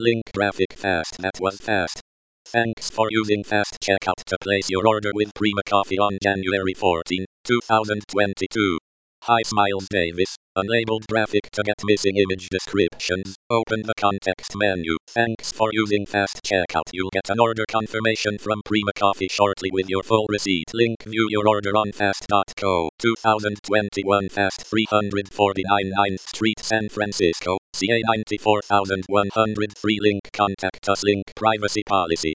Link graphic fast. That was fast. Thanks for using Fast Checkout to place your order with Prima Coffee on January 14, 2022. Hi Smiles Davis. Unlabeled graphic to get missing image descriptions. Open the context menu. Thanks for using Fast Checkout. You'll get an order confirmation from Prima Coffee shortly with your full receipt. Link view your order on fast.co. 2021 Fast 349 9th Street, San Francisco. CA 94103. Link contact us. Link privacy policy.